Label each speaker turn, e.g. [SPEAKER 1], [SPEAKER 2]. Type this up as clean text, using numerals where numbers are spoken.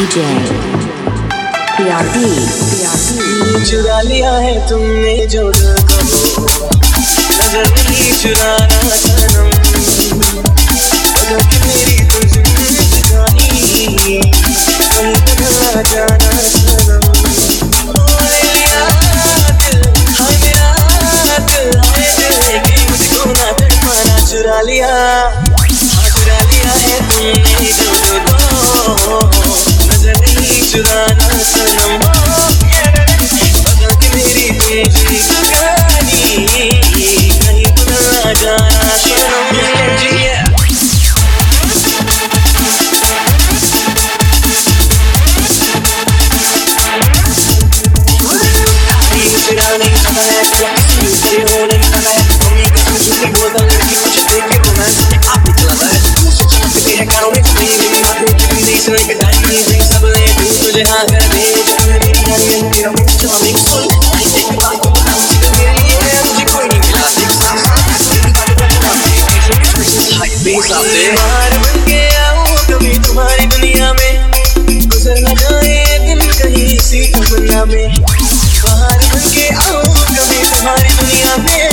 [SPEAKER 1] DJ PRD
[SPEAKER 2] चुरा लिया है तुमने जो दिल को, नजर नहीं चुराना सनम, बदल के मेरी तो जिंदगानी, कहीं बदला जाना सनम। ले लिया दिल, हाय मेरा दिल, हाय दिल, लेकिन मुझको ना तड़पाना। चुरा लिया, हाँ चुरा लिया है तुमने जो दिल को, नजर नहीं चुराना सनम, बदल के मेरी जिंदगानी, कहीं बदला जाना सनम। बाहर बन के आऊं कभी तुम्हारी दुनिया में, गुजर न जाए दिन कहीं इसी तमन्ना में। बाहर बन के आऊं कभी तुम्हारी दुनिया में,